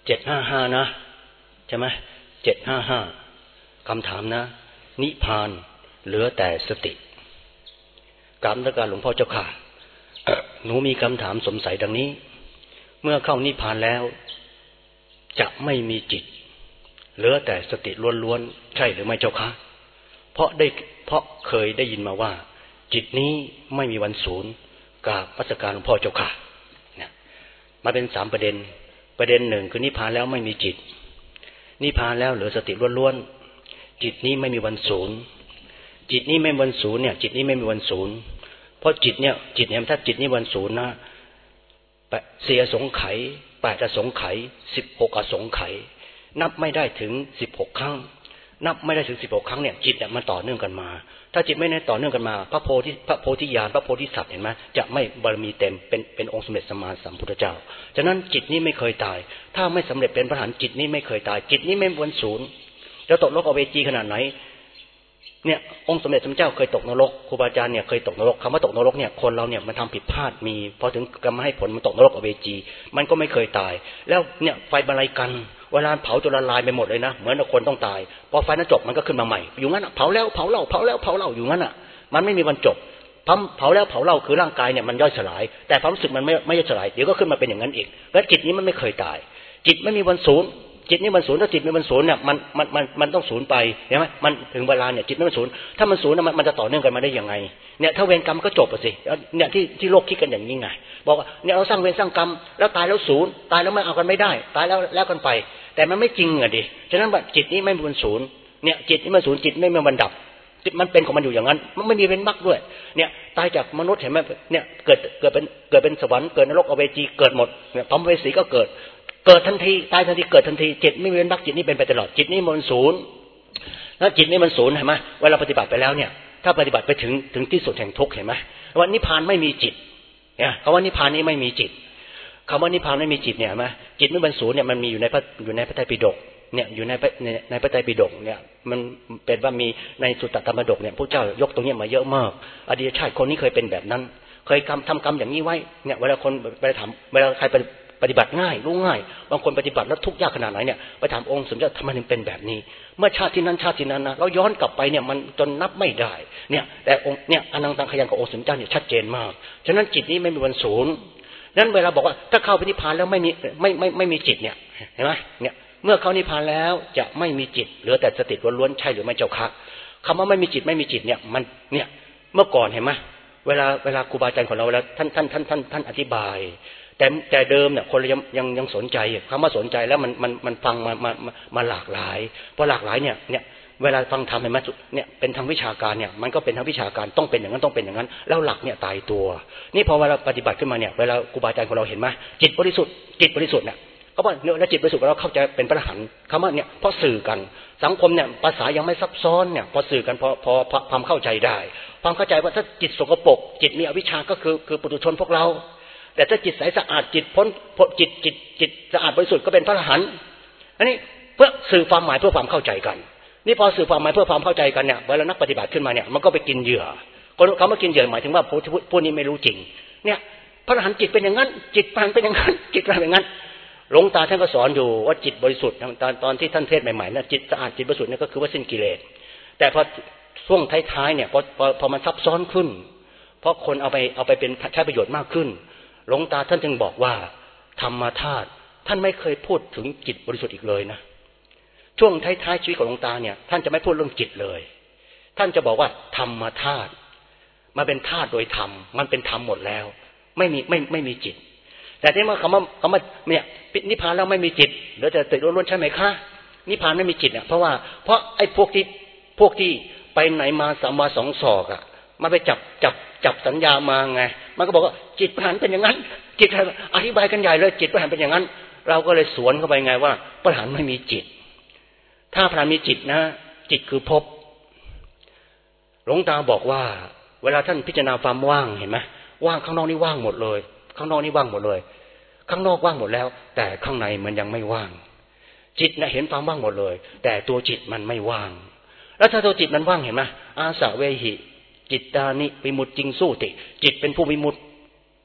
755นะใช่ไหม755คำถามนะนิพพานเหลือแต่สติกราบนมัสการหลวงพ่อเจ้าค่ะหนูมีคำถามสงสัยดังนี้เมื่อเข้านิพพานแล้วจะไม่มีจิตเหลือแต่สติล้วนๆใช่หรือไม่เจ้าคะเพราะเคยได้ยินมาว่าจิตนี้ไม่มีวันสูญกราบนมัสการหลวงพ่อเจ้าค่ะเนี่ยมาเป็น3ประเด็นหนึ่งคือนิพพานแล้วไม่มีจิตนิพพานแล้วเหลือสติล้วนๆจิตนี้ไม่มีวันสูญจิตนี้ไม่มีวันสูญเนี่ยจิตนี้ไม่มีวันสูญเพราะจิตเนี่ยถ้าจิตนี้วันสูญนะเสียสงไข8อสงไขย16อสงไขยนับไม่ได้ถึง16ครั้งนับไม่ได้ถึง16ครั้งเนี่ยจิตเนี่ยมันต่อเนื่องกันมาถ้าจิตไม่ได้ต่อเนื่องกันมาพระโพธิญาณพระโพธิสัตว์เห็นไหมจะไม่บารมีเต็มเป็นองค์สมเด็จสัมมาสัมพุทธเจ้าฉะนั้นจิตนี้ไม่เคยตายถ้าไม่สำเร็จเป็นพระอรหันต์จิตนี้ไม่เคยตายจิตนี้ไม่มีวันสูญแล้วตกนรกอเวจีขนาดไหนเนี่ยองค์สมเด็จพระเจ้าเคยตกนรกครูบาอาจารย์เนี่ยเคยตกนรกคำว่าตกนรกเนี่ยคนเราเนี่ยมันทำผิดพลาดมีพอถึงกรรมให้ผลมันตกนรกอเวจีมันก็ไม่เคยตายแล้วเนี่ยไฟบรรลัยกันเวลาเผาจนละลายไปหมดเลยนะเหมือนคนต้องตายพอไฟนั้นจบมันก็ขึ้นมาใหม่อยู่งั้นเผาแล้วเผาเล่าอยู่งั้นมันไม่มีวันจบเผาแล้วเผาเล่าคือร่างกายเนี่ยมันย่อยสลายแต่ความรู้สึกมันไม่ย่อยสลายเดี๋ยวก็ขึ้นมาเป็นอย่างนั้นอีกแล้วจิตนี้มันไม่เคยตายจิตไม่มีวันสูญจิตนี่มันสูญถ้าจิตไม่มันสูญเนี่ยมันต้องสูญไปเห็นไหมมันถึงเวลาเนี่ยจิตไม่มันสูญถ้ามันสูญมันจะต่อเนื่องกันมาได้ยังไงเนี่ยถ้าเวรกรรมก็จบสิเนี่ยที่โลกคิดกันอย่างนี้ไงบอกว่าเนี่ยเราสร้างเวรสร้างกรรมแล้วตายแล้วสูญตายแล้วไม่เอากันไม่ได้ตายแล้วกันไปแต่มันไม่จริงอ่ะดิฉะนั้นจิตนี้ไม่มันสูญเนี่ยจิตนี่มันสูญจิตไม่มันดับจิตมันเป็นของมันอยู่อย่างนั้นมันไม่มีเว้นมรรคด้วยเนี่ยตายจากมนุษย์เห็นไหมเนี่ยเกิดเป็นสวรรค์เกิดนรกอเวจีเกิดหมดเนี่ยสัมภเวสีก็เกิดทันทีตายทันทีเกิดทันทีจิตไม่เว้นวรรคจิตนี้เป็นไปตลอดจิตนี้มันศูนย์แล้วจิตนี้มันศูนย์เห็นไหมเวลาปฏิบัติไปแล้วเนี่ยถ้าปฏิบัติไปถึงที่สุดแห่งทุกข์เห็นไหมว่านิพพานไม่มีจิตเนี่ยคำว่านิพพานนี้ไม่มีจิตคำว่านิพพานไม่มีจิตเนี่ยเห็นไหมจิตไม่เป็นศูนย์เนี่ยมันมีอยู่ในพระไตรปิฎกเนี่ยอยู่ในพระไตรปิฎกเนี่ยมันเป็นว่ามีในสุตตธรรมปิฎกเนี่ยพระเจ้ายกตรงนี้มาเยอะมากอดีตชาติคนนี้เคยเป็นแบบนั้นเคยทำกรรมอย่างนี้ไว้เนี่ยเวลาคนไปถามเวลาใครปฏิบัติง่ายรู้ง่ายบางคนปฏิบัติแล้วทุกข์ยากขนาดไหนเนี่ยไปถามองค์สมเด็จทำไมถึงเป็นแบบนี้เมื่อชาติที่นั้นนะเราย้อนกลับไปเนี่ยมันจนนับไม่ได้เนี่ยแต่องค์เนี่ยอนันตังขยังขององค์สมเด็จเนี่ยชัดเจนมากฉะนั้นจิตนี้ไม่มีวันสูญนั้นเวลาบอกว่าถ้าเข้าไปนิพพานแล้วไม่มีจิตเนี่ยเห็นไหมเนี่ยเมื่อเข้านิพพานแล้วจะไม่มีจิตเหลือแต่สติล้วนๆใช่หรือไม่เจ้าคะคำว่าไม่มีจิตเนี่ยมันเนี่ยเมื่อก่อนเห็นไหมเวลาครูบาอาจารย์ของเราเวลาท่านอธิบายแต่เดิมเนี่ยคนยังสนใจคำว่าสนใจแล้วมันฟังมาหลากหลายพอหลากหลายเนี่ยเวลาฟังธรรมเนี่ยเป็นทางวิชาการเนี่ยมันก็เป็นทางวิชาการต้องเป็นอย่างนั้นต้องเป็นอย่างนั้นแล้วหลักเนี่ยตายตัวนี่พอเวลาปฏิบัติขึ้นมาเนี่ยเวลาครูบาอาจารย์ของเราเห็นไหมจิตบริสุทธิ์เนี่ยก็ว่าเนี่ยแล้วจิตบริสุทธิ์เราเข้าใจเป็นพระอรหันต์คำว่าเนี่ยเพราะสื่อกันสังคมเนี่ยภาษายังไม่ซับซ้อนเนี่ยพอสื่อกันพอความเข้าใจได้ความเข้าใจว่าถ้าจิตสกปรกจิตมีอวิชชาก็คือปุถุชนพวกเราแต่ถ้าจิตใสสะอาดจิตพ้นจิตสะอาดบริสุทธิ์ก็เป็นพระอรหันต์อันนี้เพื่อสื่อความหมายเพื่อความเข้าใจกันนี่พอสื่อความหมายเพื่อความเข้าใจกันเนี่ยเวลานักปฏิบัติขึ้นมาเนี่ยมันก็ไปกินเหยื่อคำว่ากินเหยื่อหมายถึงว่าผู้นี้ไม่รู้จริงเนี่ยพระอรหันต์จิตเป็นอย่างนั้นจิตเป็นอย่างนั้นจิตเป็นอย่างนั้นหลวงตาท่านก็สอนอยู่ว่าจิตบริสุทธิ์ตอนที่ท่านเทศน์ใหม่ๆนะจิตสะอาดจิตบริสุทธิ์นี่ก็คือว่าสิ้นกิเลสแต่พอช่วงท้ายๆเนี่ยพอมันซับซ้อนขึ้นเพราะคนเอาไปเป็นใช้ประโยชน์มากขึ้นหลวงตาท่านจึงบอกว่าธรรมธาตุท่านไม่เคยพูดถึงจิตบริสุทธิ์อีกเลยนะช่วงท้ายๆชีวิตของหลวงตาเนี่ยท่านจะไม่พูดเรื่องจิตเลยท่านจะบอกว่าธรรมธาตุมาเป็นธาตุโดยธรรมมันเป็นธรรมหมดแล้วไม่มีจิตแต่ที่ว่าคำว่าเนี่ยนิพพานแล้วไม่มีจิตเหลือแต่ติดล้วนๆใช่ไหมคะนิพพานไม่มีจิตเนี่ยเพราะไอ้พวกที่ไปไหนมาสามวาสองศอกอ่ะมาไปจับสัญญามาไงมันก็บอกว่าจิตพระอรหันต์เป็นอย่างนั้นจิตอธิบายกันใหญ่เลยจิตพระอรหันต์เป็นอย่างนั้นเราก็เลยสวนเข้าไปไงว่าพระอรหันต์ไม่มีจิตถ้าพระอรหันต์มีจิตนะจิตคือภพหลวงตาบอกว่าเวลาท่านพิจารณาความว่างเห็นไหมว่างข้างนอกนี่ว่างหมดเลยข้างนอกนี่ว่างหมดเลยข้างนอกว่างหมดแล้วแต่ข้างในมันยังไม่ว่างจิตนะเห็นความว่างหมดเลยแต่ตัวจิตมันไม่ว่างแล้วถ้าตัวจิตมันว่างเห็นไหมอาสะเวหิจิตตานิวิมุตติงสู้ติจิตเป็นผู้วิมุตติ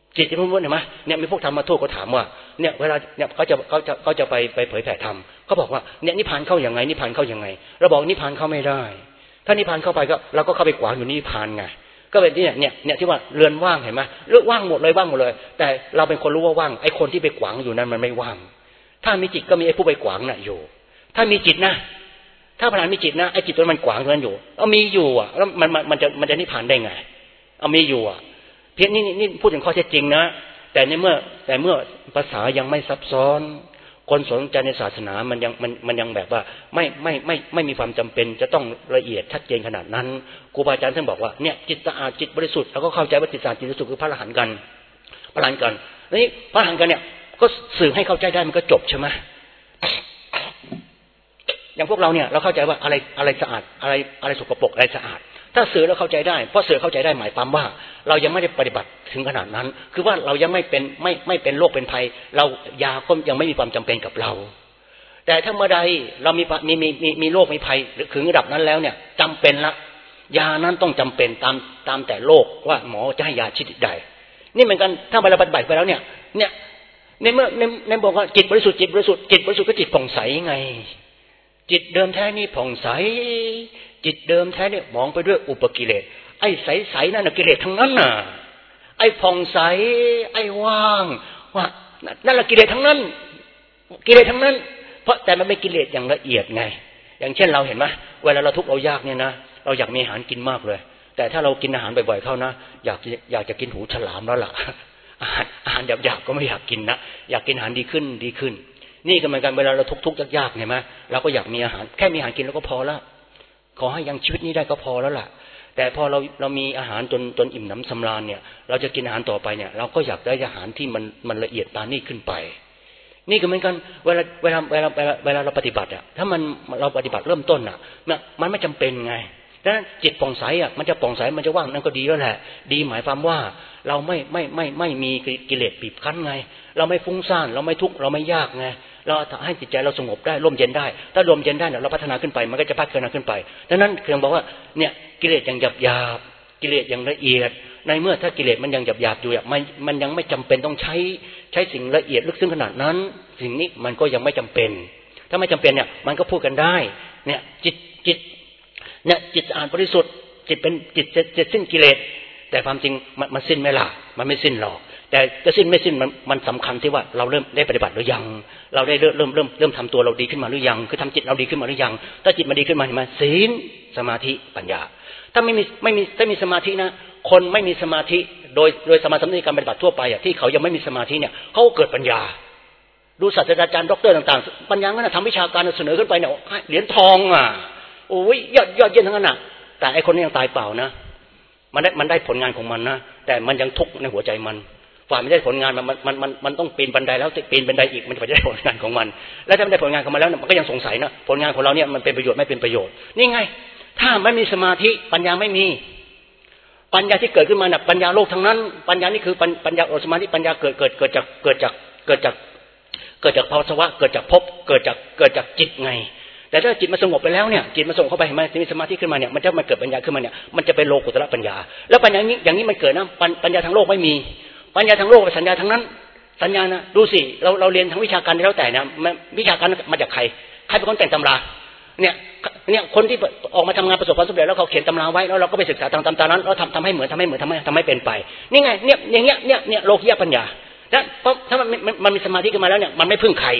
จิตที่มุ่งๆเห็นไหมเนี่ยมีพวกธรรมทูตเขาถามว่าเนี่ยเวลาเนี่ยเขาจะไปเผยแผ่ธรรมเขาบอกว่าเนี่ยนิพพานเข้าอย่างไงนิพพานเข้าอย่างไงเราบอกนิพพานเข้าไม่ได้ถ้านิพพานเข้าไปก็เราก็เข้าไปขวางอยู่นิพพานไงก็เป็นเนี่ยที่ว่าเรือนว่างเห็นไหมเรื่องว่างหมดเลยว่างหมดเลยแต่เราเป็นคนรู้ว่าว่างไอ้คนที่ไปขวางอยู่นั้นมันไม่ว่างถ้ามีจิตก็มีไอ้ผู้ไปขวางน่ะอยู่ถ้ามีจิตนะถ้าพลังมีจิตนะไอ้จิตมันขวางนั้นอยู่เอามีอยู่อ่ะแล้วมันจะนิพพานได้ไงเอามีอยู่อ่ะเพียงนี่พูดถึงข้อเท็จจริงนะแต่เมื่อภาษายังไม่ซับซ้อนคนสนใจในศาสนามันยังแบบว่าไม่มีความจำเป็นจะต้องละเอียดชัดเจนขนาดนั้นครูบาอาจารย์ท่านบอกว่าเนี่ยจิตสะอาดจิตบริสุทธิ์แล้วก็เข้าใจว่าจิตสะอาดจิตบริสุทธิ์คือพระอรหันต์กันพระอรหันต์กันนี่พระอรหันต์กันเนี่ยก็สื่อให้เข้าใจได้มันก็จบใช่ไหมอย่างพวกเราเนี่ยเราเข้าใจว่าอะไรสะอาดอะไรสกปรกอะไรสะอาดถ้าสื่อเราเข้าใจได้เพราะสื่อเข้าใจได้หมายความว่าเรายังไม่ได้ปฏิบัติถึงขนาดนั้นคือว่าเรายังไม่เป็นโรคเป็นภัยเรายาก็ยังไม่มีความจำเป็นกับเราแต่ถ้าเมื่อใดเรามีโรคมีภัยหรือถึงระดับนั้นแล้วเนี่ยจำเป็นละยานั้นต้องจำเป็นตามแต่โรคว่าหมอจะให้ยาชนิดใดนี่เหมือนกันถ้าเราปฏิบัติไปแล้วเนี่ยในเมื่อในบอกว่าจิตบริสุทธิ์จิตบริสุทธิ์ก็จิตผ่องใสไงจิตเดิมแท้นี่ผ่องใสจิตเดิมแท้เนี่ยมองไปด้วยอุปกิเลสไอ้ใสๆนั่นน่ะกิเลสทั้งนั้นน่ะไอ้ผ่องใสไอ้ว่างว่านั่นแหละกิเลสทั้งนั้นกิเลสทั้งนั้นเพราะแต่มันไม่กิเลสอย่างละเอียดไงอย่างเช่นเราเห็นไหมเวลาเราทุกข์เรายากเนี่ยนะเราอยากมีอาหารกินมากเลยแต่ถ้าเรากินอาหารบ่อยๆเข้านะอยากจะกินหูฉลามแล้วล่ะอาหารหยาบๆก็ไม่อยากกินนะอยากกินอาหารดีขึ้นนี่ก็เหมือนกันเวลาเราทุกข์ยากๆเห็นไหมเราก็อยากมีอาหารแค่มีอาหารกินแล้วก็พอแล้วขอให้ยังชีวิตนี้ได้ก็พอแล้วล่ะแต่พอเรามีอาหารจนอิ่มหนำสำราญเนี่ยเราจะกินอาหารต่อไปเนี่ยเราก็อยากได้อาหารที่มันละเอียดปานนี้ขึ้นไปนี่ก็เหมือนกันเวลาเราปฏิบัติอ่ะถ้าเราปฏิบัติเริ่มต้นอ่ะมันไม่จำเป็นไงดังนั้นจิตผ่องใสอ่ะมันจะผ่องใสมันจะว่างนั่นก็ดีแล้วแหละดีหมายความว่าเราไม่มีกิเลสบีบคั้นไงเราไม่ฟุ้งซ่านเราไม่ทุกข์เราไม่ยากไงเราให้จิตใจเราสงบได้ร่มเย็นได้ถ้าร่มเย็นได้เนี่ยเราพัฒนาขึ้นไปมันก็จะพัฒนาขึ้นไปดังนั้นเครื่องบอกว่าเนี่ยกิเลสอย่างหยาบกิเลสอย่างละเอียดในเมื่อถ้ากิเลสมันยังหยาบอยู่อ่ะมันยังไม่จำเป็นต้องใช้สิ่งละเอียดลึกซึ้งขนาดนั้นสิ่งนี้มันก็ยังไม่จำเป็นถ้าไม่จำเป็นเนี่ยมันก็พูดกันได้เนี่ยจิตเนี่ยจิตสะอาดบริสุทธิ์จิตเป็นจิตสิ้นกิเลสแต่ความจริงมันสิ้นไหมล่ะมันไม่สิ้นหรอกแต่จะสิ้นไม่สิ้นมันสำคัญที่ว่าเราเริ่มได้ปฏิบัติหรือยังเราได้เริ่มทำตัวเราดีขึ้นมาหรือยังคือทำจิตเราดีขึ้นมาหรือยังถ้าจิตมันดีขึ้นมาเห็นไหมศีลสมาธิปัญญาถ้าไม่มีสมาธินะคนไม่มีสมาธิโดยสมาธิในการปฏิบัติทั่วไปอ่ะที่เขายังไม่มีสมาธิเนี่ยเขาเกิดปัญญาดูศาสตราจารย์ด็อกเตอร์ต่างๆปัญญานั้นทำวิชาการเสนอขึ้นไปเนี่ยเหรียญทองอ่ะโอ้ยยอดเยี่ยมทั้งนั้นน่ะแต่ไอ้คนนี้ยังตายเปล่านะมันได้ผลงานของมันนะแต่มันยังทุกข์ในหัวใจมันฝ่ายไม่ได้ผลงานมันต้องปีนบันไดแล้วปีนบันไดอีกมันจะได้ผลงานของมันแล้วถ้าไม่ได้ผลงานของมันแล้วมันก็ยังสงสัยนะผลงานของเราเนี่ยมันเป็นประโยชน์ไม่เป็นประโยชน์นี่ไงถ้าไม่มีสมาธิปัญญาไม่มีปัญญาที่เกิดขึ้นมาน่ะปัญญาโลกทั้งนั้นปัญญานี่คือปัญญาสมาธิปัญญาเกิดจากภาวะเกิดจากภพเกิดจากจิตไงแต่ถ้าจิตมันสงบไปแล้วเนี่ยจิตมันสงบเข้าไปเห็นไหมมีสมาธิขึ้นมาเนี่ยมันจะมาเกิดปัญญาขึ้นมาเนี่ยมันจะเป็นโลกุตระปัญญาแล้วปัญญาอย่างนี้มันเกิดนะปัญญาทางโลกไม่มีปัญญาทางโลกสัญญาทั้งนั้นสัญญานะดูสิเราเรียนทางวิชาการแล้วแต่นะวิชาการมาจากใครเป็นคนแต่งตำราเนี่ยคนที่ออกมาทำงานประสบความสำเร็จแล้วเขาเขียนตำราไว้แล้วเราก็ไปศึกษาตามนั้นแล้วทำให้เหมือนทำให้เป็นไปนี่ไงเนี่ยอย่างเงี้ยเนี่ยโลกียปัญญาแล้วเพราะถ้ามันมีสมาธิขึ้นมาแล้วเนี่ยมันไม่พึ่งใคร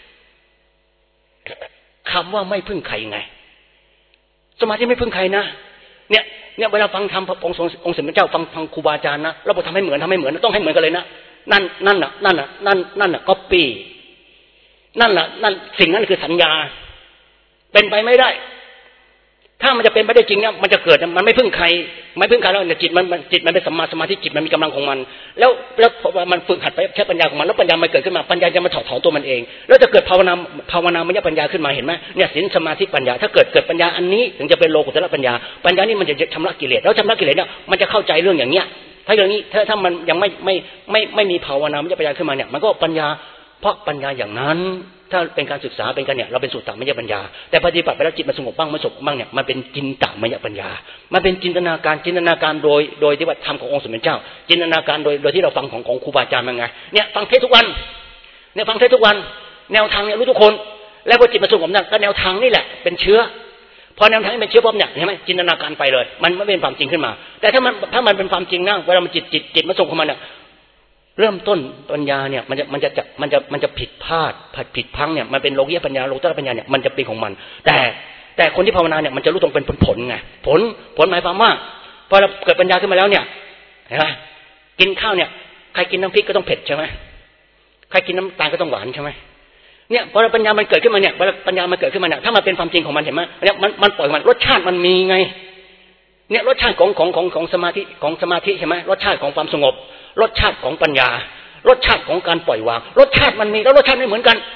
คำว่าไม่พึ่งใครไงสมาธิไม่พึ่งใครนะเนี่ยเวลาฟังธรรมองค์สมเด็จเจ้าฟังครูบาอาจารย์นะเราบอกทำให้เหมือนต้องให้เหมือนกันเลยนะนั่นน่ะก๊อปปี้นั่นสิ่งนั้นคือสัญญาเป็นไปไม่ได้ถ้ามันจะเป็นไปได้จริงเนี่ยมันจะเกิดมันไม่พึ่งใครแล้วจิตมันเป็นสัมมาสมาธิจิตมันมีกำลังของมันแล้วมันฝึกหัดไปใช้ปัญญาของมันแล้วปัญญามันเกิดขึ้นมาปัญญาจะมาถอดถอนตัวมันเองแล้วจะเกิดภาวนามยปัญญาขึ้นมาเห็นไหมเนี่ยศีลสมาธิปัญญาถ้าเกิดปัญญาอันนี้ถึงจะเป็นโลกุตระปัญญานี่มันจะชำระกิเลสแล้วชำระกิเลสเนี่ยมันจะเข้าใจเรื่องอย่างเงี้ยถ้าอย่างนี้ถ้ามันยังไม่มีภาวนามยปัญญาขึ้นมาเนี่ยมันก็ปัญญาเพราะปัญญาอย่างนั้นถ้าเป็นการศึกษาเป็นกันเนี่ยเราเป็นสุตตมยปัญญาแต่ปฏิบัติไปแล้วจิตมันสงบบ้างไม่สงบบ้างเนี่ยมันเป็นจินตมยปัญญามันเป็นจินตนาการโดยที่ว่าธรรมขององค์สมเด็จเจ้าจินตนาการโดยที่เราฟังของครูบาอาจารย์มาไงเนี่ยฟังเทศทุกวันเนี่ยฟังเทศทุกวันแนวทางเนี่ยรู้ทุกคนแล้วพอจิตมันสงบนั่นก็แนวทางนี่แหละเป็นเชื้อพอแนวทางเป็นเชื้อปั๊บเนี่ยเห็นไหมจินตนาการไปเลยมันไม่เป็นความจริงขึ้นมาแต่ถ้ามันเป็นความจริงนะเวลามันจิตมันส่งเข้ามาเนี่ยเริ่มต้นปัญญาเนี่ยมันจะผิดพลาดผิดพังเนี่ยมันเป็นโลกียปัญญาโลกุตตรปัญญาเนี่ยมันจะเป็นของมันแต่คนที่ภาวนาเนี่ยมันจะรู้ตรงเป็นผลไงผลหมายความว่าพอเราเกิดปัญญาขึ้นมาแล้วเนี่ยเห็นไหมกินข้าวเนี่ยใครกินน้ำพริกก็ต้องเผ็ดใช่ไหมใครกินน้ำตาลก็ต้องหวานใช่ไหมเนี่ยพอปัญญามันเกิดขึ้นมาเนี่ยปัญญามันเกิดขึ้นมาเนี่ยถ้ามันเป็นความจริงของมันเห็นไหมเนี่ยมันปล่อยมันรสชาติมันมีไงเนี่ยรสชาติของสมาธิใช่ไหมรสชาติของความสงบรสชาติของปัญญารสชาติของการปล่อยวางรสชาติมันมีแล้วรสชาติไม่เหมือนกัน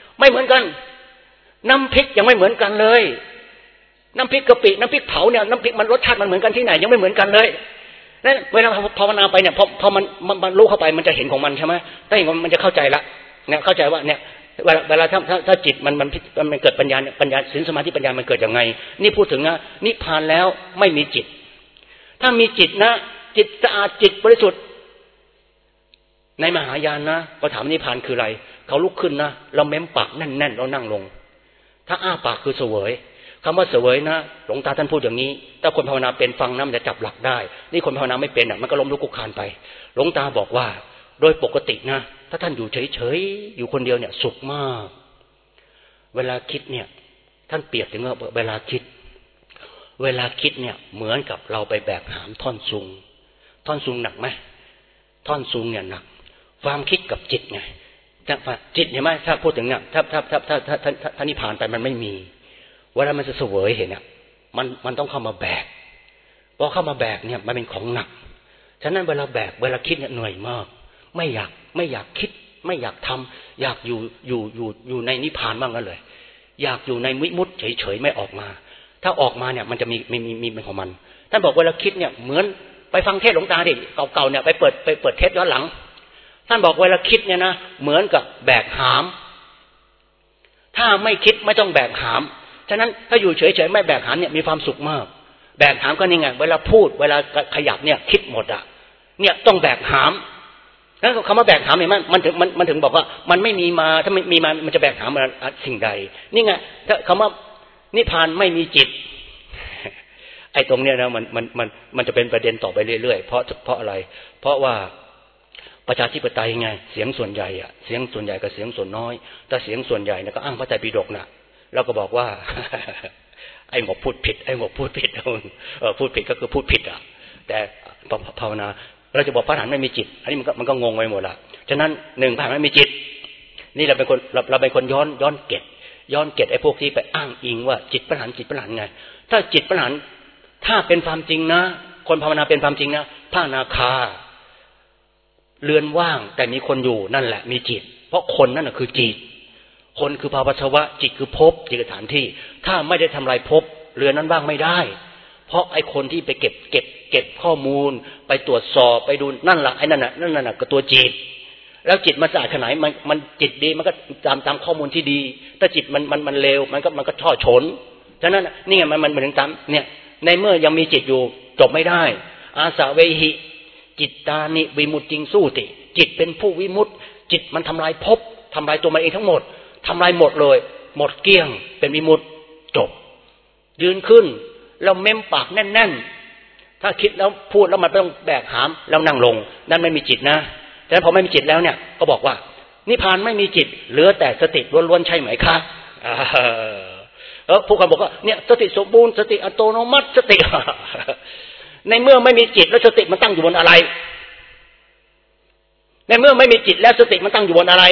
น้ำพริกยังไม่เหมือนกันเลยน้ำพริกกะปิน้ำพริกเผาเนี่ยน้ำพริกมันรสชาติมันเหมือนกันที่ไหนยังไม่เหมือนกันเลยนั่นเวลาภาวนาไปเนี่ยพอมันรู้เข้าไปมันจะเห็นของมันใช่ไหมถ้าเห็นมันจะเข้าใจละเนี่ยเข้าใจว่าเนี่ยเวลาถ้าจิตมันเกิดปัญญาเนี่ยปัญญาศีลสมาธิปัญญามันเกิดยังไงนี่พูดถึงนะนิพพานแล้วไม่มีจิตถ้ามีจิตนะจิตสะอาดจิตบริสุทธิ์ในมหายานนะพอถามนิพพานคืออะไรเขาลุกขึ้นนะเราเม้มปากแน่นๆเรานั่งลงถ้าอ้าปากคือเสวยคำว่าเสวยนะหลวงตาท่านพูดอย่างนี้ถ้าคนภาวนาเป็นฟังนะมันจะจับหลักได้นี่คนภาวนาไม่เป็นอ่ะมันก็ล้มลุกคลุกคลานไปหลวงตาบอกว่าโดยปกตินะถ้าท่านอยู่เฉยๆอยู่คนเดียวเนี่ยสุขมากเวลาคิดเนี่ยท่านเปรียบถึงว่าเวลาคิดเนี่ยเหมือนกับเราไปแบกหามท่อนซุงหนักไหมท่อนซุงเนี่ยหนักความคิดกับจิตไงจิตเห็นไหมถ้าพูดถึงเนี่ยถ้านิพพานไปมันไม่มีเวลามันจะเสวยเห็นเนี่ยมันต้องเข้ามาแบกพอเข้ามาแบกเนี่ยมันเป็นของหนักฉะนั้นเวลาแบกเวลาคิดเนี่ยเหนื่อยมากไม่อยากคิดไม่อยากทำอยากอยู่ในนิพพานบ้างกันเลยอยากอยู่ในวิมุตติเฉยๆไม่ออกมาถ้าออกมาเนี่ยมันจะมีเป็นของมันท่านบอกเวลาคิดเนี่ยเหมือนไปฟังเทศหลวงตาดิเก่าๆเนี่ยไปเปิดเทศย้อนหลังท่านบอกเวลาคิดเนี่ยนะเหมือนกับแบกหามถ้าไม่คิดไม่ต้องแบกหามฉะนั้นถ้าอยู่เฉยๆไม่แบกหามเนี่ยมีความสุขมากแบกหามก็นี่ไงเวลาพูดเวลาขยับเนี่ยคิดหมดอ่ะเนี่ยต้องแบกหามแล้วคำว่าแบกหามเห็นไหมมันถึงบอกว่ามันไม่มีมาถ้าไม่มีมามันจะแบกหามสิ่งใดนี่ไงถ้าคำว่านิพพานไม่มีจิตไอ้ตรงเนี้ยนะมันจะเป็นประเด็นต่อไปเรื่อยๆเพราะอะไรเพราะว่าประชาธิปไตยไงเสียงส่วนใหญ่อะเสียงส่วนใหญ่กับเสียงส่วนน้อยแต่เสียงส่วนใหญ่เนี่ยก็อ้างพระไตรปิฎกน่ะแล้วก็บอกว่าไอ้หมกพูดผิดพูดผิดก็คือพูดผิดอ่ะแต่ภาวนาเราจะบอกพระอรหันต์ไม่มีจิตอันนี้มันก็งงไปหมดละฉะนั้นหนึ่งพระอรหันต์ไม่มีจิตนี่เราเป็นคนย้อนเก็บไอ้พวกที่ไปอ้างอิงว่าจิตพระอรหันต์ไงถ้าจิตพระอรหันต์ถ้าเป็นความจริงนะคนภาวนาเป็นความจริงนะพระอนาคาเรือนว่างแต่มีคนอยู่นั่นแหละมีจิตเพราะคนนั่นน่ะคือจิตคนคือภาวะจิตคือภพจิตคือสถานที่ถ้าไม่ได้ทำลายภพเรือนนั้นว่างไม่ได้เพราะไอ้คนที่ไปเก็บข้อมูลไปตรวจสอบไปดูนั่นแหละไอ้นั่นน่ะก็ตัวจิตแล้วจิตมันสะอาดขนาดไหนมันจิตดีมันก็ตามข้อมูลที่ดีถ้าจิตมันเลวมันก็ช่อฉนฉะนั้นนี่ไงมันถึงตามเนี่ยในเมื่อยังมีจิตอยู่จบไม่ได้อาสาเวหิจิตตานิวิมุตติงสู้ติจิตเป็นผู้วิมุตติจิตมันทำลายภพทำลายตัวมันเองทั้งหมดทำลายหมดเลยหมดเกลี้ยงเป็นวิมุตติจบยืนขึ้นเราเม้มปากแน่นๆถ้าคิดแล้วพูดแล้วมันต้องแบกหามแล้วนั่งลงนั่นไม่มีจิตนะแต่พอไม่มีจิตแล้วเนี่ยก็บอกว่านิพพานไม่มีจิตเหลือแต่สติล้วนๆใช่ไหมคะผู้คนบอกว่าเนี่ยสติสมบูรณ์สติอัตโนมัติสติในเมื่อไม่มีจิตแล้วสติมันตั้งอยู่บนอะไรในเมื่อไม่มีจิตแล้วสติมันตั้งอยู่บนอะไร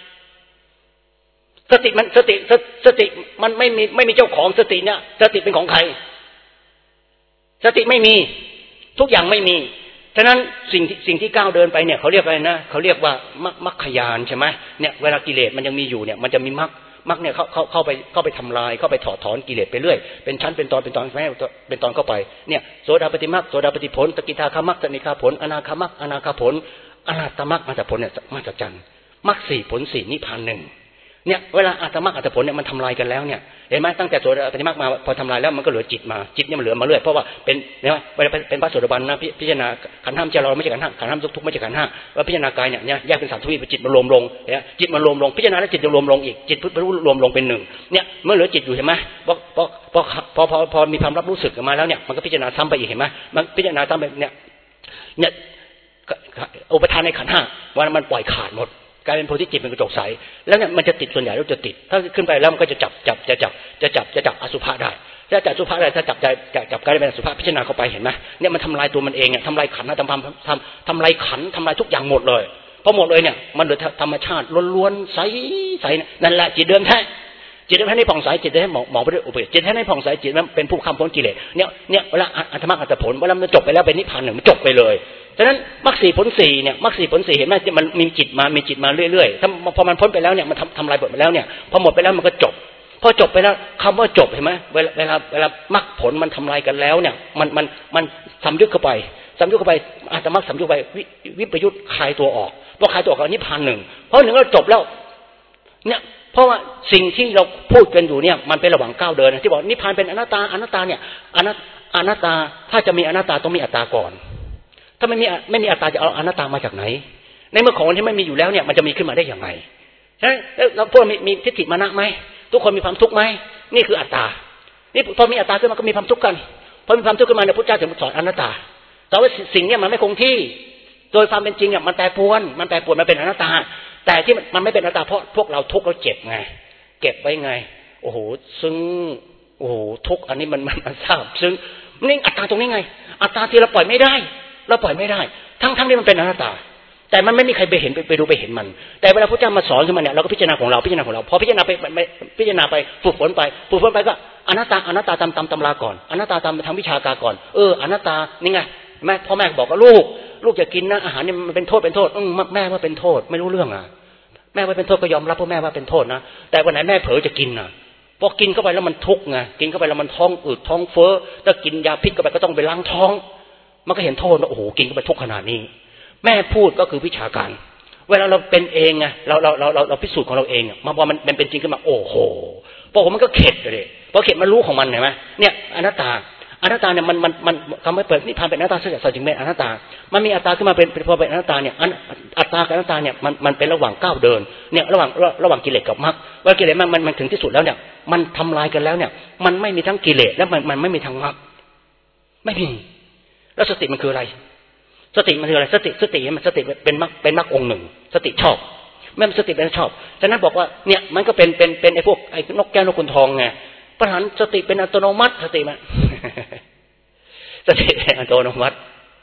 สติมันไม่มีเจ้าของสติเนี่ยสติเป็นของใครสติไม่มีทุกอย่างไม่มีฉะนั้นสิ่งที่ก้าวเดินไปเนี่ยเขาเรียกอะไรนะเขาเรียกว่ามรรคญาณใช่ไหมเนี่ยเวลากิเลสมันยังมีอยู่เนี่ยมันจะมีมรรคเนี่ยเข้าไปทำลายเข้าไปถอดถอนกิเลสไปเรื่อยเป็นชั้นเป็นตอนเข้าไปเนี่ยโสดาปัตติมรรคโสดาปัตติผลสกิทาคามรรคสกิทาผลอนาคามรรคอนาคาผลอรหัตตมรรคมาจากผลเนี่ยมาจากจันมรรค4ผล4นิพพาน1เนี่ยเวลาอัตมรรคอัตผลเนี่ยมันทำลายกันแล้วเนี่ยเห็นไหมตั้งแต่โสดาปฏิมรรคมาพอทำลายแล้วมันก็เหลือจิตมาจิตเนี่ยมันเหลือมาเรื่อยเพราะว่าเป็นเนี่ยเวลาเป็นพระโสดาบันนะพิจารณาขันธ์ห้าไม่ใช่เราไม่ใช่ขันธ์ห้าขันธ์ห้าทุกข์ไม่ใช่ขันธ์ห้าว่าพิจารณากายเนี่ยแยกเป็น3ทวีปจิตมันรวมลงเนี่ยจิตมันรวมลงพิจารณาแล้วจิตจะรวมลงอีกจิตพุทธรู้รวมลงเป็น1เนี่ยเมื่อเหลือจิตอยู่เห็นไหมพอมีความรับรู้สึกมาแล้วเนี่ยมันก็พิจารณาซ้ำไปอีกเห็นไหมมันพิจารณาซ้ำไปเนี่ยอุปทานในขันธ์ห้าว่ามันปล่อยขาดหมดกลายเป็นโพธิจิตเป็นกระจกใสแล้วเนี่ยมันจะติดส่วนใหญ่แล้วจะติดถ้าขึ้นไปแล้วมันก็จะจับอสุภะได้ถ้าจับอสุภะได้ถ้าจับกลายเป็นอสุภะพิจารณาเข้าไปเห็นไหมเนี่ยมันทำลายตัวมันเองเนี่ยทำลายขันธ์ทำลายขันธ์ทำลายทุกอย่างหมดเลยพอหมดเลยเนี่ยมันเหลือธรรมชาติล้วนๆใสนั่นแหละจิตเดิมแท้จิตเดิมแท้ในผ่องใสจิตได้มองไปด้วยอุเบกขาจิตแท้ในผ่องใสจิตมันเป็นผู้ข้ามพ้นกิเลสเนี่ยเวลาอัตมรรคอัตผลเวลามันจบไปแล้วเป็นนิพพาน1มันจบไปเลยฉะนั้นมรรค4ผล4เนี่ยมรรค4ผล4เห็นไหมมันมีจิตมาเรื่อยๆถ้าพอมันพ้นไปแล้วเนี่ยมันทำลายหมดไปแล้วเนี่ยพอหมดไปแล้วมันก็จบพอจบไปแล้วคำว่าจบเห็นไหมเวลามรรคผลมันทำลายกันแล้วเนี่ยมันสำยึกเข้าไปอัตมรรคสำยึกไปวิปยุตคลายตัวออกพอคลายตัวออกนิพพาน1เพราะ1เราจบแล้วเนี่ยเพราะว่าสิ่งที่เราพูดกันอยู่เนี่ยมันเป็นระหว่างก้าวเดินที่บอกนิพพานเป็นอนัตตาเนี่ยอนัตตาถ้าจะมีอนัตตาต้องมีอัตตาก่อนถ้าไม่มีอัตตาจะเอาอนัตตามาจากไหนในเมื่อของที่ไม่มีอยู่แล้วเนี่ยมันจะมีขึ้นมาได้อย่างไรใช่ไหมแล้วพวกมีทิฏฐิมานะไหมทุกคนมีความทุกข์ไหมนี่คืออัตตานี่พอมีอัตตาขึ้นมาก็มีความทุกข์กันพอมีความทุกข์ขึ้นมาเนี่ยพุทธเจ้าถึงสอนอนัตตาแต่ว่าสิ่งเนี่ยมันไม่คงที่โดยความเป็นจริงเนี่ยมันแปรปรวนมันเป็นอนัตตาแต่ที่มันไม่เป็นอนัตตาเพราะพวกเราทุกข์เราเจ็บไงเก็บไว้ไงโอ้โหซึ่งโอ้โหทุกข์อันนี้มันทราบซึ่งนี่อัตตาตรงนี้ไงอัตตาที่เราปล่อยไม่ได้ทั้งที่มันเป็นอนัตตาแต่มันไม่มีใครไปเห็นไปดูไปเห็นมันแต่เวลาพระเจ้ามาสอนขึ้นมาเนี่ยเราก็พิจารณาของเราพอพิจารณาไปฝึกฝนไปก็อนัตตาตามตำราก่อนอนัตตาตามทางวิชาการก่อนอนัตตานี่ไงแม่พ่อแม่บอกว่าลูกจะกินนะอาหารนี่มันเป็นโทษแม่ว่าเป็นโทษไม่รู้เรื่องอ่ะแม่ว่าเป็นโทษก็ยอมรับพ่อแม่ว่าเป็นโทษนะแต่วันไหนแม่เผลอจะกินน่ะพอกินเข้าไปแล้วมันทุกข์ไงกินเข้าไปแล้วมันท้องอืดท้องเฟ้อถ้ากินยาพิษเข้าไปก็ต้องไปล้างท้องมันก็เห็นโทษว่าโอ้โหกินเข้าไปทุกข์ขนาดนี้แม่พูดก็คือวิชาการเวลาเราเป็นเองไงเราพิสูจน์ของเราเองมาพอมันเป็นจริงขึ้นมาโอ้โหพอมันก็เข็ดเลยพอเข็ดมันรู้ของมันเห็นไหมเนี่ยอนัตตาเนี่ยมันคำว่าเปิดนิพพานเป็นอนัตตาสัจจริงเป็นอนัตตามันมีอัตตาขึ้นมาเป็นพอเป็นอนัตตาเนี่ยอัตตากับอนัตตาเนี่ยมันเป็นระหว่างก้าวเดินเนี่ยระหว่างกิเลสกับมรรคว่ากิเลสมันถึงที่สุดแล้วเนี่ยมันทำลายกันแล้วเนี่ยมันไม่มีทั้งกิเลสและมันไม่มีทั้งมรรคไม่มีแล้วสติมันคืออะไรสติมันคืออะไรสติเป็นมรรคองค์หนึ่งสติชอบแม่สติเป็นชอบฉะนั้นบอกว่าเนี่ยมันก็เป็นไอ้พวกไอ้นกแก้วนกขุนทองไงปัญหาสติเป็นอัตโนมัติสติเป็นอัตโนมัติ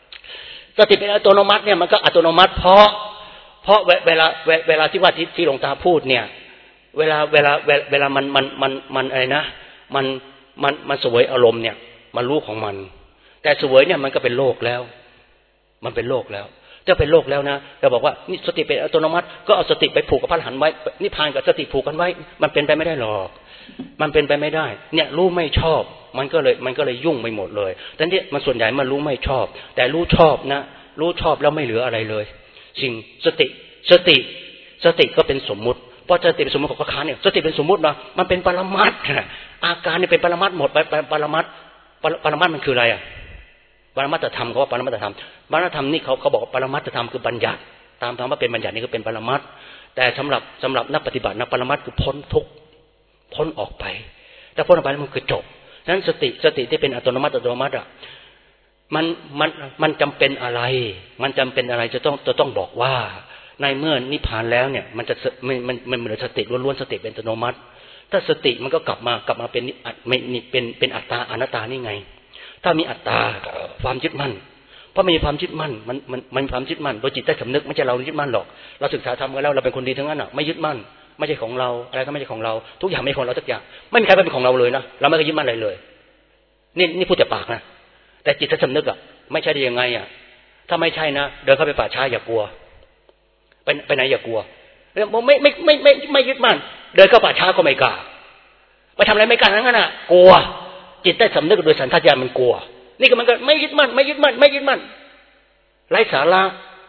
เนี่ยมันก็อัตโนมัติเพราะเวลาที่ว่าที่หลวงตาพูดเนี่ยเวลามันอะไรนะมันเสวยอารมณ์เนี่ยมันรู้ของมันแต่เสวยเนี่ยมันก็เป็นโลกแล้วมันเป็นโลกแล้วจะเป็นโลกแล้วนะจะบอกว่านี่สติเป็นอัตโนมัติก็เอาสติไปผูกกับพระอรหันต์ไว้นิพพานกับสติผูกกันไว้มันเป็นไปไม่ได้หรอกมันเป็นไปไม่ได้เนี่ยรู้ไม่ชอบมันก็เลยยุ่งไปหมดเลยแต่ที่มันส่วนใหญ่มันรู้ไม่ชอบแต่รู้ชอบนะรู้ชอบแล้วไม่เหลืออะไรเลยสิ่งสติก็เป็นสมมุติเพราะสติเป็นสมมุติของพระค้าเนี่ยสติเป็นสมมุตินะมันเป็นปรมัตถ์อาการเนี่ยเป็นปรมัตถ์หมดไปปรมัตถ์มันคืออะไรอ่ะปรมัตถธรรมเขาว่าปรมัตถธรรมนี่เขาบอกว่าปรมัตถธรรมคือบัญญัติตามธรรมว่าเป็นบัญญัตินี่คือเป็นปรมัตถ์แต่สำหรับนักปฏิบัตินะปรมัตถ์คือพ้นทุกข์พ้นออกไปแต่พ้นออกไปมันคือจบฉะนั้นสติที่เป็นอัตโนมัติอ่ะมันจำเป็นอะไรจะต้องบอกว่าในเมื่อนิพพานแล้วเนี่ยมันจะมันเหมือนสติล้วนๆสติเป็นอัตโนมัติถ้าสติมันก็กลับมาเป็นอัตตาอนัตตานี่ไงถ้ามีอัตตาความยึดมั่นเพราะมีความยึดมั่นมันความยึดมั่นโดยจิตใต้สำนึกไม่ใช่เรายึดมั่นหรอกเราศึกษาธรรมกันแล้วเราเป็นคนดีทั้งนั้นอ่ะไม่ยึดมั่นไม่ใช่ของเราอะไรก็ไม่ใช่ของเราทุกอย่างไม่ของเราทุกอย่างไม่มีใครเป็นของเราเลยนะเราไม่เคยยึดมั่นอะไรเลยนี่พูดแต่ปากนะแต่จิตใต้สำนึกอ่ะไม่ใช่ได้ยังไงอ่ะถ้าไม่ใช่นะเดินเข้าไปป่าช้าอย่ากลัวไปไหนอย่ากลัวไม่ยึดมั่นเดินเข้าป่าช้าก็ไม่กล้าไปทำอะไรไม่กล้าทั้งนั้นอ่ะกลัวจิตใต้สำนึกโดยสัญชาตญาณมันกลัวนี่ก็มันก็ไม่ยึดมั่นไร้สาระ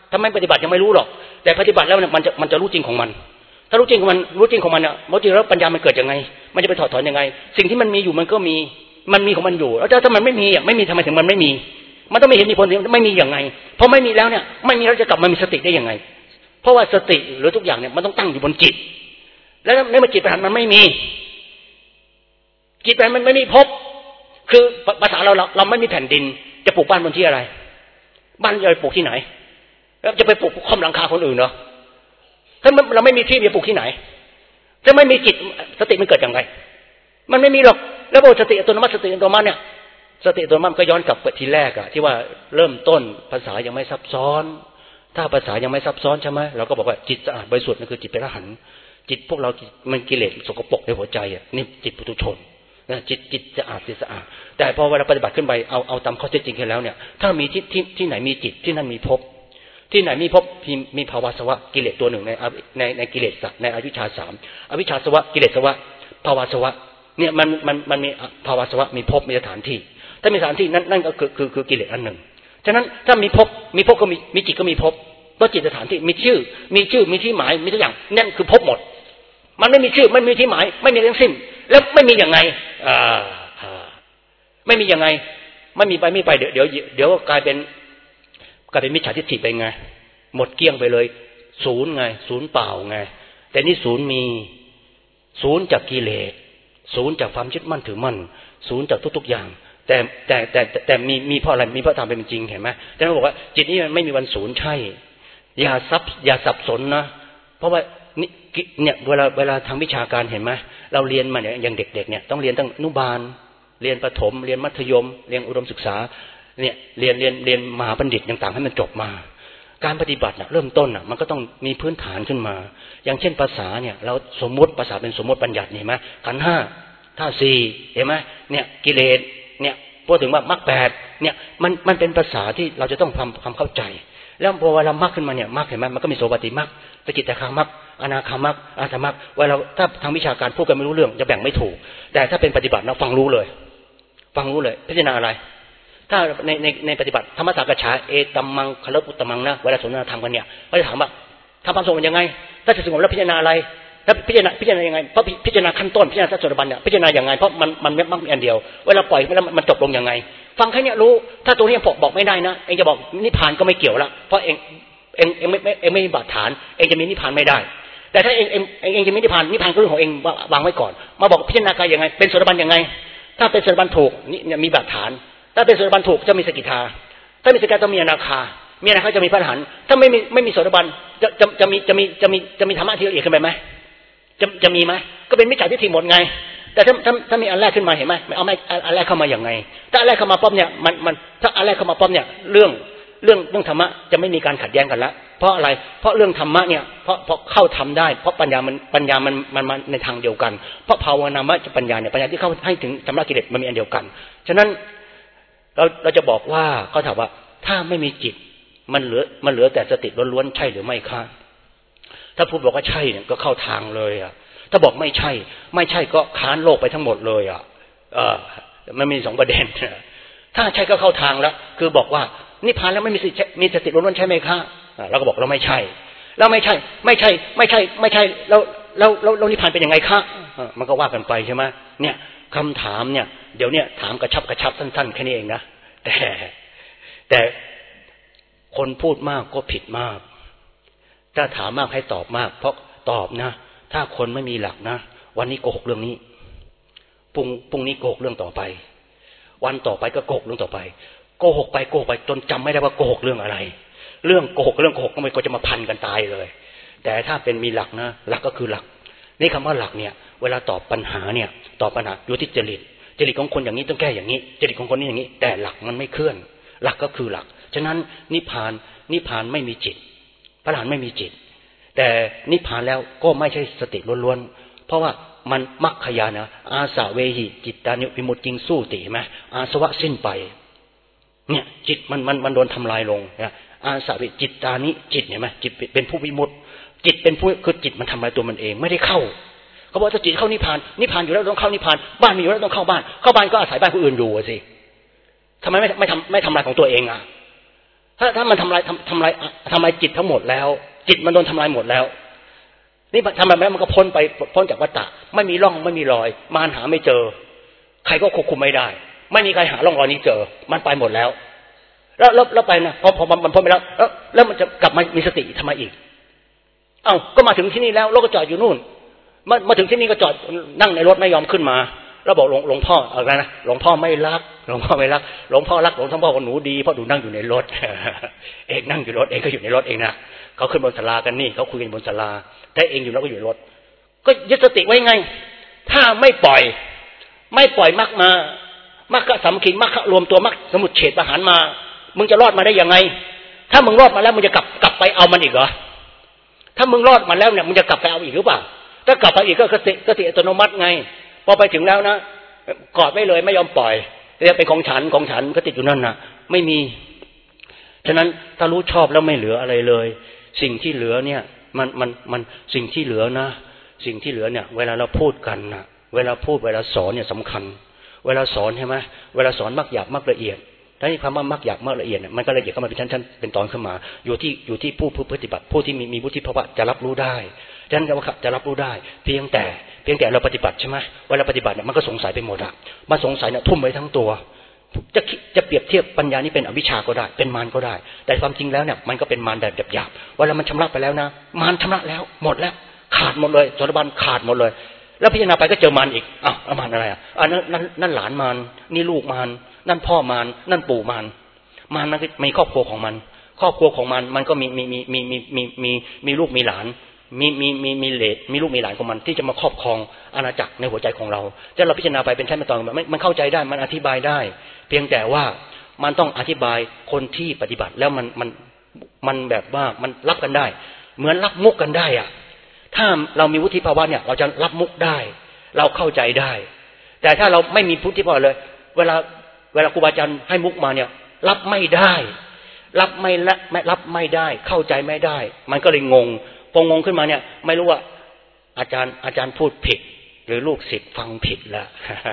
ถ้าไม่ปฏิบัติยังไม่รู้หรอกแต่ปฏิบัติแล้วเนี่ยมันจะรู้จริงของมันถ้ารู้จริงของมันรู้จริงของมันเนี่ยรู้จริงแล้วปัญญามันเกิดยังไงมันจะไปถอดถอนยังไงสิ่งที่มันมีอยู่มันก็มีของมันอยู่แล้วถ้ามันไม่มีทำไมถึงมันไม่มีมันต้องไม่เห็นมีผลไม่มีอย่างไงเพราะไม่มีแล้วเนี่ยไม่มีแล้วจะกลับมามีสติได้ยังไงเพราะว่าสติหรือทุกอย่างเนี่ยมันต้องตั้งอยู่บนจิตแล้วในเมื่อจิตมันไม่มีจิตมันไม่มีภพคือภาษาเราไม่มีแผ่นดินจะปลูกบ้านบนที่อะไรบ้านจะไปปลูกที่ไหนแล้วจะไปปลูกค่อมหลังคาคนอื่นเหรอถ้าเราไม่มีที่จะปลูกที่ไหนถ้าไม่มีจิตสติมันเกิดยังไงมันไม่มีหรอกแล้วสติอัตโนมัติสติอัตโนมัติเนี่ยสติอัตโนมัติก็ย้อนกลับไปทีแรกอะที่ว่าเริ่มต้นภาษายังไม่ซับซ้อนถ้าภาษายังไม่ซับซ้อนใช่ไหมเราก็บอกว่าจิตสะอาดบริสุทธิ์นั่นคือจิตเป็นอรหันต์จิตพวกเรามันกิเลสสกปรกในหัวใจอะนี่จิตปุถุชนนะจิตสะอาดแต่พอเวลาปฏิบัติขึ้นไปเอาตามข้อเท็จจริงกันแล้วเนี่ยถ้ามีที่ไหนมีจิตที่นั่นมีภพที่ไหนมีภพมีภาวะสวะกิเลสตัวหนึ่งในกิเลสในอวิชชาสามอวิชชาสวะกิเลสสวะภาวะสวะเนี่ยมันมีภาวะสวะมีภพมีสถานที่ถ้ามีสถานที่นั่นก็คือกิเลสอันหนึ่งฉะนั้นถ้ามีภพก็มีจิตก็มีภพเพราะจิตสถานที่มีชื่อมีที่หมายมีทุกอย่างนั่นคือภพหมดมันไม่มีชื่อไม่มีที่หมายไม่มีทั้งสิ้นแล้วไม่มีอย่างไงไม่มีอย่างไงไม่มีไปเดี๋ยวกลายเป็นมิจฉาทิฏฐิไปไงหมดเกลี้ยงไปเลยศูนย์ไงศูนย์เปล่าไงแต่นี่ศูนย์มีศูนย์จากกิเลสศูนย์จากความยึดมั่นถือมั่นศูนย์จากทุกๆอย่างแต่มีเพราะอะไรมีเพราะตามเป็นจริงเห็นไหมแต่เราบอกว่าจิตนี้มันไม่มีวันศูนย์ใช่อย่าสับสนนะเพราะว่าเนี่ยเวลาทางวิชาการเห็นไหมเราเรียนมาเนี่ยอย่างเด็กๆเนี่ยต้องเรียนตั้งอนุบาลเรียนประถมเรียนมัธยมเรียนอุดมศึกษาเนี่ยเรียนมหาบัณฑิตต่างๆให้มันจบมาการปฏิบัติเริ่มต้นมันก็ต้องมีพื้นฐานขึ้นมาอย่างเช่นภาษาเนี่ยเราสมมติภาษาเป็นสมมติบัญญัติเห็นไหมขันธ์ห้าธาตุสี่เห็นไหมเนี่ยกิเลสเนี่ยพูดถึงว่ามรรคแปดเนี่ยมันเป็นภาษาที่เราจะต้องทำความเข้าใจแล้วพอเวลามรรคขึ้นมาเนี่ยมรรคเห็นไหมมันก็มีโสปฏิมรรคสกิทาคามรรคอนาคามรรคอาสามรรคเวลาถ้าทางวิชาการพูดกันไม่รู้เรื่องจะแบ่งไม่ถูกแต่ถ้าเป็นปฏิบัติเราฟังรู้เลยพิจารณาอะไรถ้าในปฏิบัติธรรมสังกัจฉาเอตัมมังคลปุตตมังนะเวลาสนทนาธรรมกันเนี่ยก็จะถามว่าทำความสงบยังไงถ้าจะสงบแล้วพิจารณาอะไรแล้วพิจารณายังไงเพราะพิจารณาขั้นต้นพิจารณาสัจจุบันเนี่ยพิจารณาอย่างไงเพราะมันไม่มีอันเดียวเวลาปล่อยแล้วมันจบลงยังไงฟังแค่นี้รู้ถ้าตัวนี้บอกไม่ได้นะเองจะบอกนิพพานก็ไม่เกี่ยวละเพราะเองไม่มีบาดฐานเองจะมีนิพพานไม่ได้แต่ถ้าเองจะมีนิพพานก็เรื่องของเองวางไว้ก่อนมาบอกพิจารณากายยังไงเป็นโสดาบันยังไงถ้าเป็นโสดาบันถูกนี่มีบาดฐานถ้าเป็นโสดาบันถูกจะมีสกิทาถ้ามีสกิทาจะมีอนาคาจะมีพระอรหันต์ถ้าไม่มีโสดาบันจะมีธรรมะที่ละเอียดขึ้นไปไหมจะมีไหมก็เป็นมิจฉาทิฏฐิหมดไงแต่ถ้ามีอันแรกขึ้นมาเห็นไหมเอาไม่อันแรกเข้ามาอย่างไงถ้าอันแรกเข้ามาป๊อบเนี่ยมันถ้าอันแรกเข้ามาป๊อบเนี่ยเรื่องธรรมะจะไม่มีการขัดแย้งกันละเพราะอะไรเพราะเรื่องธรรมะเนี่ยเพราะเข้าทำได้เพราะปัญญามันมาในทางเดียวกันเพราะภาวนามะปัญญาเนี่ยปัญญาที่เข้าให้ถึงชำระกิเลสมันมีอันเดียวกันฉะนั้นเราจะบอกว่าเขาถามว่าถ้าไม่มีจิตมันเหลือแต่สติล้วนๆใช่หรือไม่คะถ้าพูดบอกว่าใช่เนี่ยก็เข้าทางเลยอ่ะถ้าบอกไม่ใช่ก็ค้านโลกไปทั้งหมดเลยอ่ะมันมีสองประเด็นถ้าใช่ก็เข้าทางแล้วคือบอกว่านิพพานแล้วไม่มีสติล้วนๆใช่ไหมคะเราก็บอกเราไม่ใช่แล้วไม่ใช่แล้วนิพพานเป็นยังไงคะมันก็ว่ากันไปใช่ไหมเนี่ยคำถามเนี่ยเดี๋ยวเนี่ยถามกระชับสั้นๆแค่นี้เองนะแต่คนพูดมากก็ผิดมากถ้าถามมากให้ตอบมากเพราะตอบนะถ้าคนไม่มีหลักนะวันนี้โกหกเรื่องนี้พรุ่งนี้โกหกเรื่องต่อไปวันต่อไปก็โกหกเรื่องต่อไปโกหกไปจนจำไม่ได้ว่าโกหกเรื่องอะไรเรื่องโกหกก็มันก็จะมาพันกันตายเลยแต่ถ้าเป็นมีหลักนะหลักก็คือหลักนี่คำว่าหลักเนี่ยเวลาตอบปัญหาอยู่ที่จริตของคนอย่างนี้ต้องแก้อย่างนี้จริตของคนนี้อย่างนี้แต่หลักมันไม่เคลื่อนหลักก็คือหลักฉะนั้นนิพพานไม่มีจิตพระอรหันต์ไม่มีจิตแต่นิพพานแล้วก็ไม่ใช่สติล้วนๆเพราะว่ามันมัคคยานะอาสาเวหิจิตตานิวิมุตติงสู้ติไหมอาสวะสิ้นไปเนี่ยจิตมันโดนทำลายลงนะอาสาเวจิตตานิจิตเห็นไหมจิตเป็นผู้วิมุตติจิตเป็นผู้คือจิตมันทำลายตัวมันเองไม่ได้เข้าเขาบอกถ้าจิตเข้านิพพานอยู่แล้วต้องเข้านิพพานบ้านมีอยู่แล้วต้องเข้าบ้านก็อาศัยบ้านคนอื่นอยู่สิทำไมไม่ทำลายของตัวเองอ่ะถ้ามันทำลายจิตทั้งหมดแล้วจิตมันโดนทำลายหมดแล้วนี่ทำแบบนั้นมันก็พ้นจากวัฏฏะไม่มีร่องไม่มีรอยมารหาไม่เจอใครก็ควบคุมไม่ได้ไม่มีใครหาร่องรอยนี้เจอมันไปหมดแล้วแล้วไปนะพอมันพ้นไปแล้วมันจะกลับมามีสติทำไมอีกเอ้าก็มาถึงที่นี่แล้วรถก็จอดอยู่นู่นมาถึงที่นี่ก็จอดนั่งในรถไม่ยอมขึ้นมาแล้วบอกหลวงพ่ออะไรนะหลวงพ่อไม่รักหลวงพ่อไม่รักหลวงพ่อรักหลวงพ่อว่าหนูดีเพราะหนูนั่งอยู่ในรถเอกนั่งอยู่รถเองก็อยู่ในรถเองนะเขาขึ้นบนศาลากันนี่เขาคุยกันบนศาลาแต่เองอยู่แล้วก็อยู่ในรถก็ยึดสติไว้ไงถ้าไม่ปล่อยมรรคสัมขิงมรรครวมตัวมรรคสมุจเฉทประหารมามึงจะรอดมาได้ยังไงถ้ามึงรอดมาแล้วมึงจะกลับไปเอามันอีกเหรอถ้ามึงรอดมาแล้วเนี่ยมึงจะกลับไปเอาอีกหรือเปล่าถ้ากลับไปอีกก็สติอัตโนมัติไงพอไปถึงแล้วนะกอดไว้เลยไม่ยอมปล่อยเรียกเป็นของฉันก็ติดอยู่นั่นนะไม่มีฉะนั้นถ้ารู้ชอบแล้วไม่เหลืออะไรเลยสิ่งที่เหลือเนี่ยมันสิ่งที่เหลือนะสิ่งที่เหลือเนี่ยเวลาเราพูดกันนะเวลาพูดเวลาสอนเนี่ยสำคัญเวลาสอนใช่ไหมเวลาสอนมักหยาบมักละเอียดถ้าที่คำว่ามักหยาบมักละเอียดเนี่ยมันก็ละเอียดเข้ามาเป็นชั้นเป็นตอนขึ้นมาอยู่ที่ผู้ปฏิบัติผู้ที่มีวุฒิภาวะจะรับรู้ได้ฉะนั้นว่าจะรับรู้ได้เพียงแต่เราปฏิบัติใช่ไหมเวลาปฏิบัติเนี่ยมันก็สงสัยไปหมดอะมาสงสัยเนี่ยทุ่มไปทั้งตัวจะเปรียบเทียบปัญญานี่เป็นอวิชชาก็ได้เป็นมารก็ได้แต่ความจริงแล้วเนี่ยมันก็เป็นมารแบบหยาบเวลามันชำระไปแล้วนะมารชำระแล้วหมดแล้วขาดหมดเลยโสดาบันขาดหมดเลยแล้วพิจารณาไปก็เจอมารอีกอ้าวมารอะไรอ่ะนั่นหลานมารนี่ลูกมารนั่นพ่อมารนั่นปู่มารมันมีครอบครัวของมันครอบครัวของมันก็มีลูกมีหลานมีเลดมีลูกมีหลานของมันที่จะมาครอบครองอาณาจักรในหัวใจของเราถ้าเราพิจารณาไปเป็นชั้นเป็นตอนมันเข้าใจได้มันอธิบายได้เพียงแต่ว่ามันต้องอธิบายคนที่ปฏิบัติแล้วมันแบบว่ามันรับกันได้เหมือนรับมุกกันได้อ่ะถ้าเรามีวุฒิภาวะเนี่ยเราจะรับมุกได้เราเข้าใจได้แต่ถ้าเราไม่มีวุฒิภาวะเลยเวลาครูบาอาจารย์ให้มุกมาเนี่ยรับไม่ได้รับไม่ได้เข้าใจไม่ได้มันก็เลยงงพองงขึ้นมาเนี่ยไม่รู้ว่าอาจารย์พูดผิดหรือลูกศิษย์ฟังผิดละ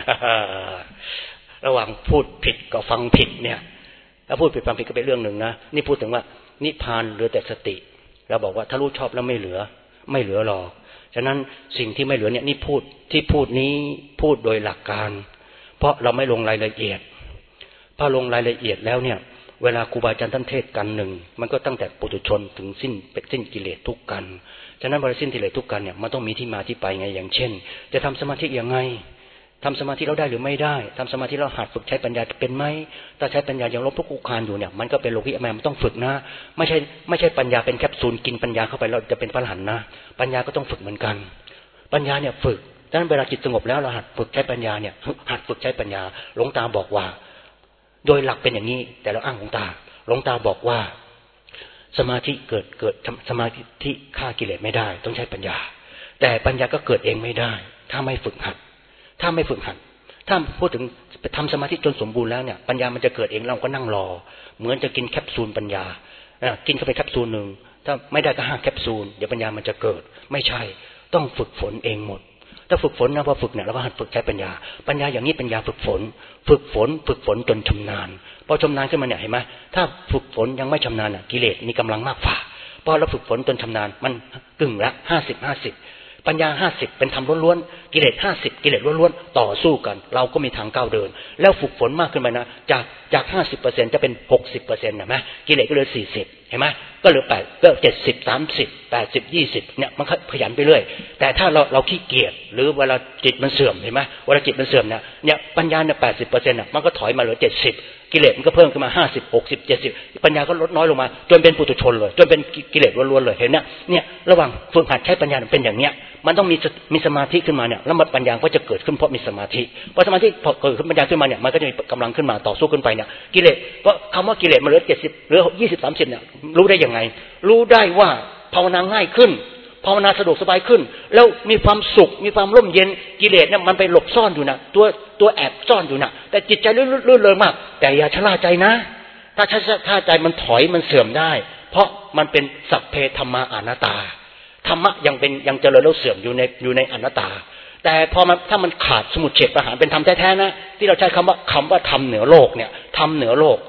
ระหว่างพูดผิดกับฟังผิดเนี่ยถ้าพูดผิดฟังผิดก็เป็นเรื่องหนึ่งนะนี่พูดถึงว่านิพพานเหลือแต่สติเราบอกว่าถ้ารู้ชอบแล้วไม่เหลือหรอกฉะนั้นสิ่งที่ไม่เหลือเนี่ยนี่พูดนี้พูดโดยหลักการเพราะเราไม่ลงรายละเอียดพอลงรายละเอียดแล้วเนี่ยเวลาครูบาอาจารย์ท่านเทศกันหนึ่งมันก็ตั้งแต่ปุถุชนถึงสิ้นกิเลสทุกกันฉะนั้นพอสิ้นกิเลสทุกกันเนี่ยมันต้องมีที่มาที่ไปไงอย่างเช่นจะทำสมาธิยังไงทำสมาธิเราได้หรือไม่ได้ทำสมาธิเราหัดฝึกใช้ปัญญาเป็นไหมถ้าใช้ปัญญาอย่างลบทุกข์คานอยู่เนี่ยมันก็เป็นโลกิยะมันต้องฝึกนะไม่ใช่ปัญญาเป็นแคปซูลกินปัญญาเข้าไปเราจะเป็นพระอรหันต์นะปัญญาก็ต้องฝึกเหมือนกันปัญญาเนี่ยฝึกดังนั้นเวลาจิตสงบแล้วเราหัดฝึกใช้ปัญญาเนี่ยหัดฝึกใช้ปัญญาหลวงตาบอกว่าโดยหลักเป็นอย่างนี้แต่เราอ้างหลวงตาบอกว่าสมาธิเกิดสมาธิฆ่ากิเลสไม่ได้ต้องใช้ปัญญาแต่ปัญญาก็เกิดเองไม่ได้ถ้าไม่ฝึกหัดถ้าพูดถึงทำสมาธิจนสมบูรณ์แล้วเนี่ยปัญญามันจะเกิดเองเราก็นั่งรอเหมือนจะกินแคปซูลปัญญากินเข้าไปแคปซูลนึงถ้าไม่ได้ก็5แคปซูลเดี๋ยวปัญญามันจะเกิดไม่ใช่ต้องฝึกฝนเองหมดถ้าฝึกฝนนะพอฝึกเนี่ยเราก็หัดฝึกใช้ปัญญาอย่างนี้ปัญญาฝึกฝนจนชำนาญพอชำนาญขึ้นมาเนี่ยเห็นไหมถ้าฝึกฝนยังไม่ชำนาญกิเลสมีกำลังมากฝ่าพอเราฝึกฝนจนชำนาญมันกึ่งละ50ปัญญา50เป็นธรรมล้วนๆกิเลส50กิเลสล้วนๆต่อสู้กันเราก็มีทางก้าวเดินแล้วฝึกฝนมากขึ้นไปนะจาก 50% จะเป็น 60% เห็นไหมกิเลสก็เหลือ40เห็นไหมก็เหลือ8ก็70 30 80 20เนี่ยมันขยันไปเรื่อยแต่ถ้าเราขี้เกียจหรือเวลาจิตมันเสื่อมเห็นไหมเวลาจิตมันเสื่อมเนี่ยปัญญาเนี่ย 80% น่ะมันก็ถอยมาเหลือ70กิเลสมันก็เพิ่มขึ้นมา50 60 70ปัญญาก็ลดน้อยลงมาจนเป็นปุถุชนเลยจนเป็นกิเลสล้วนๆเลยเห็นนะเนี่ยระหว่างฝึกหัดใช้ปัญญาเป็นอย่างเนี้ยมันต้องมีสมาธิขึ้นมาเนี่ยแล้วปัญญาก็จะเกิดขึ้นเพราะมีสมาธิพอสมาธิพอเกิดขึ้นปัญญาขึ้นมาเนี่ยมันก็จะมีกำลังขึ้นมาต่อสู้ขึ้นไปเนี่ยกิเลสเพราะคำว่ากิเลสมันเหลือ70เหลือ20 30เนี่ยรู้ได้ยังไงรู้ได้ว่าภาวนาง่ายขึ้นภาวนาสะดวกสบายขึ้นแล้วมีความสุขมีความร่มเย็นกิเลสเนี่ยมันไปหลบซ่อนอยู่นะตัวแอบซ่อนอยู่นะแต่จิตใจลื่นเลยมากแต่อย่าชะล่าใจนะถ้าใจมันถอยมันเสื่อมได้เพราะมันเป็นสัพเพธัมมาอนัตตาธรรมะยังเจริญแล้วเสื่อมอยู่ในอนัตตาแต่พอถ้ามันขาดสมุจเฉทประหารเป็นธรรมแท้ๆนะที่เราใช้คำว่าธรรมเหนือโลกเนี่ยธรรมเหนือโลก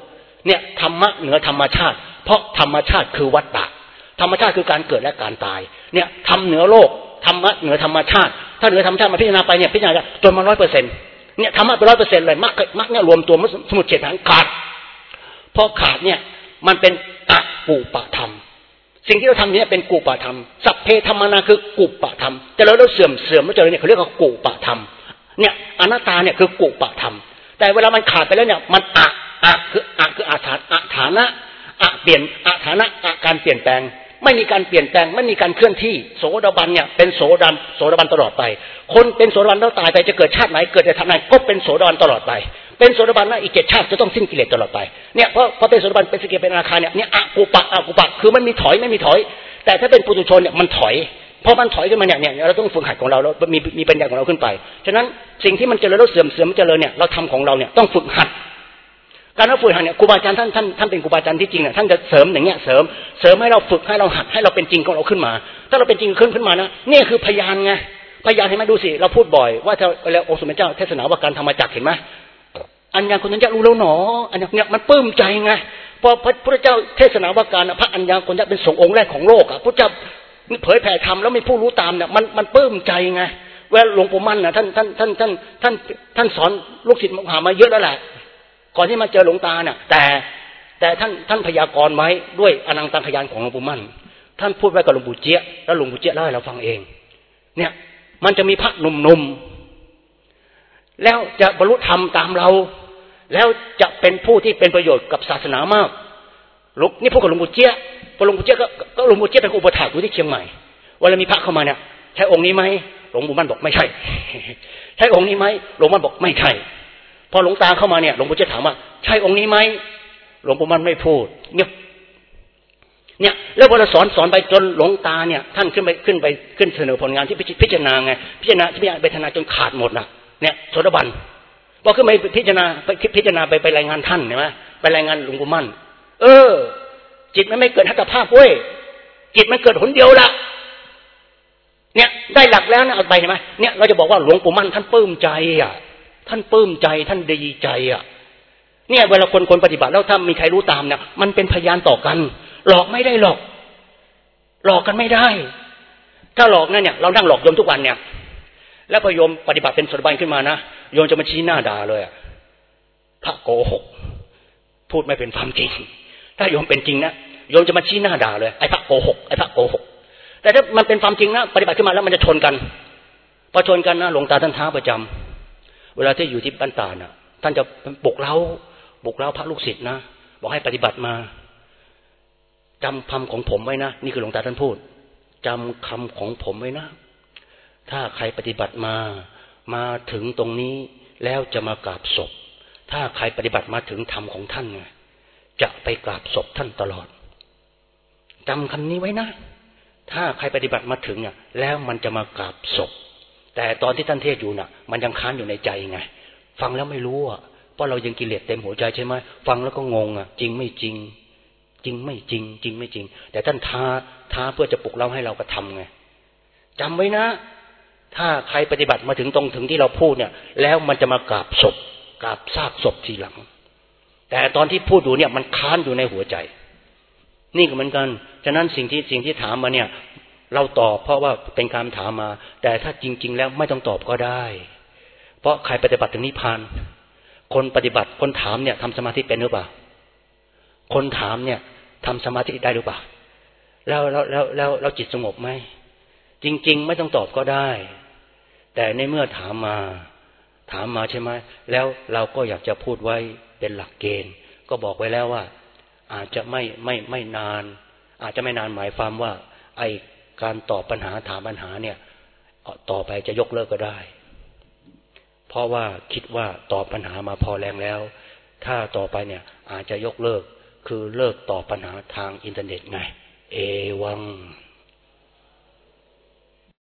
เนี่ยธรรมะเหนือธรรมชาติเพราะธรรมชาติคือวัฏฏะธรรมชาติคือการเกิดและการตายเนี่ยทำเหนือโลกธรรมะเหนือธรรมชาติถ้าเหนือธรรมชาติมาพิจารณาไปเนี่ยพิจารณาจนมา 100% เนี่ยธรรมะเป็น 100% เลยมรรคเนี่ยรวมตัวสมุจเฉทฐานขาดพอขาดเนี่ยมันเป็นอกุปธรรมสิ่งที่เราทำเนี่ยเป็นกุปธรรมสัพเพธรรมนาคือกุปธรรมแต่แล้วเสื่อมแล้วเจริญเนี่ยเขาเรียกว่ากุปธรรมเนี่ยอนัตตาเนี่ยคือกุปธรรมแต่เวลามันขาดไปแล้วเนี่ยมันคือฐานะเปลี่ยนฐานะการเปลี่ยนแปลงไม่มีการเปลี่ยนแปลงไม่มีการเคลื่อนที่โสดาบันเนี่ยเป็นโสดาบันตลอดไปคนเป็นโสดาบันแล้วตายไปจะเกิดชาติไหนเกิดในฐานะก็เป็นโสดาบันตลอดไปเป็นโสดาบันนะอีก7ชาติจะต้องสิ้นกิเลสตลอดไปเนี่ยเพราะเป็นโสดาบันเป็นสกิเป็นอนาคาเนี่ยอกุปะคือมันมีถอยไม่มีถอยแต่ถ้าเป็นปุถุชนเนี่ยมันถอยพอมันถอยขึ้นมาเนี่ยเราต้องฝึกหัดของเราแล้วมีปัญญาของเราขึ้นไปฉะนั้นสิ่งที่มันเจริญแล้วเสื่อมมันเจริญเนี่ยเราทำของเราเนี่ยต้องฝึกหัดการฝึกหัดเนี่ยครูบาอาจารย์ท่านเป็นครูบาอาจารย์ที่จริงเนี่ยท่านจะเสริมอย่างเงี้ยเสริมให้เราฝึกให้เราหัดให้เราเป็นจริงของเราขึ้นมาถ้าเราเป็นจริงขึ้นมานะนี่คือพยานไงพยานเห็นไหมดูสิเราพูดบ่อยว่าถ้าแล้วองค์สมเด็จเจ้าเทศนาว่าการธรรมจักรเห็นไหมอัญญาคนนั้นจะรู้แล้วหนออันเนี่ยมันปลื้มใจไงพอพระพุทธเจ้าเทศนาว่าการพระอัญญาคนนั้นเป็นสงฆ์องค์แรกของโลกอ่ะพระเจ้าเผยแผ่ธรรมแล้วมีผู้รู้ตามเนี่ยมันปลื้มใจไงเวลาหลวงปู่มั่นน่ะท่านสอนลูกศิษย์มหามาเยอะแล้วแหละก่อนที่มาเจอหลวงตาเนี่ยแต่ท่านพยากรณ์ไว้ด้วยอนังตังขยานของหลวงปู่มั่นท่านพูดไว้กับหลวงปู่เจี๊ยบแล้วหลวงปู่เจี๊ยบเล่าให้เราฟังเองเนี่ยมันจะมีพระหนุ่มๆแล้วจะบรรลุธรรมตามเราแล้วจะเป็นผู้ที่เป็นประโยชน์กับศาสนามากนี่พูดกับหลวงปู่เจี๊ยบพอหลวงปู่เจี๊ยบก็หลวงปู่เจี๊ยบเป็นอุปถากอยู่ที่เชียงใหม่เวลามีพระเข้ามาเนี่ยใช่องค์นี้ไหมหลวงปู่มั่นบอกไม่ใช่ใช่องค์นี้ไหมหลวงปู่มั่นบอกไม่ใช่พอหลวงตาเข้ามาเนี่ยหลวงปู่เจี๊ยบถามว่าใช่องค์นี้ไหมหลวงปู่มั่นไม่พูดเนี่ยแล้วพอเราสอนไปจนหลวงตาเนี่ยท่านขึ้นเสนอผลงานที่พิจารณาไงพิจารณาไปทนาจนขาดหมดนะเนี่ยโสดาบันพอขึ้นไปพิจารณาไปรายงานท่านเห็นไหมไปรายงานหลวงปู่มั่นจิตมันไม่เกิดหัตถภาพเว้ยจิตมันเกิดหนเดียวละเนี่ยได้หลักแล้วนะเอาไปเห็นไหมเนี่ยเราจะบอกว่าหลวงปู่มั่นท่านปลื้มใจอ่ะท่านปลื้มใจท่านดีใจอ่ะเนี่ยเวลาคนปฏิบัติแล้วถ้ามีใครรู้ตามเนี่ยมันเป็นพยานต่อกันหลอกไม่ได้หรอกหลอกกันไม่ได้ถ้าหลอกเนี่ยเรานั่งหลอกโยมทุกวันเนี่ยแล้วพอโยมปฏิบัติเป็นโสดาบันขึ้นมานะโยมจะมาชี้หน้าด่าเลยพระโกหกพูดไม่เป็นความจริงถ้าโยมเป็นจริงนะโยมจะมาชี้หน้าด่าเลยไอ้พระโกหกไอ้พระโกหกแต่ถ้ามันเป็นความจริงนะปฏิบัติขึ้นมาแล้วมันจะชนกันพอชนกันนะหลวงตาท่านท้าประจำเวลาที่อยู่ที่บ้านตาน่ะท่านจะปลุกเร้าพระลูกศิษย์นะบอกให้ปฏิบัติมาจำคำของผมไว้นะนี่คือหลวงตาท่านพูดจำคำของผมไว้นะถ้าใครปฏิบัติมาถึงตรงนี้แล้วจะมากราบศพถ้าใครปฏิบัติมาถึงธรรมของท่านไงจะไปกราบศพท่านตลอดจำคำนี้ไว้นะถ้าใครปฏิบัติมาถึงเนี่ยแล้วมันจะมากราบศพแต่ตอนที่ท่านเทศอยู่น่ะมันยังค้านอยู่ในใจไงฟังแล้วไม่รู้อ่ะเพราะเรายังกิเลสเต็มหัวใจใช่ไหมฟังแล้วก็งงอ่ะจริงไม่จริงจริงไม่จริงจริงไม่จริงแต่ท่านท้าเพื่อจะปลุกเราให้เรากระทำไงจำไว้นะถ้าใครปฏิบัติมาถึงที่เราพูดเนี่ยแล้วมันจะมากราบศพกราบซากศพทีหลังแต่ตอนที่พูดอยู่เนี่ยมันค้านอยู่ในหัวใจนี่ก็เหมือนกันฉะนั้นสิ่งที่ถามมาเนี่ยเราตอบเพราะว่าเป็นการถามมาแต่ถ้าจริงๆแล้วไม่ต้องตอบก็ได้เพราะใครปฏิบัติถึงนิพพานคนปฏิบัติคนถามเนี่ยทำสมาธิเป็นหรือเปล่าคนถามเนี่ยทำสมาธิได้หรือเปล่าแล้วจิตสงบไหมจริงๆไม่ต้องตอบก็ได้แต่ในเมื่อถามมาใช่ไหมแล้วเราก็อยากจะพูดไว้เป็นหลักเกณฑ์ก็บอกไว้แล้วว่าอาจจะไม่นานอาจจะไม่นานหมายความว่าไอการตอบปัญหาถามปัญหาเนี่ยต่อไปจะยกเลิกก็ได้เพราะว่าคิดว่าตอบปัญหามาพอแรงแล้วถ้าต่อไปเนี่ยอาจจะยกเลิกคือเลิกตอบปัญหาทางอินเทอร์เน็ตไงเอวัง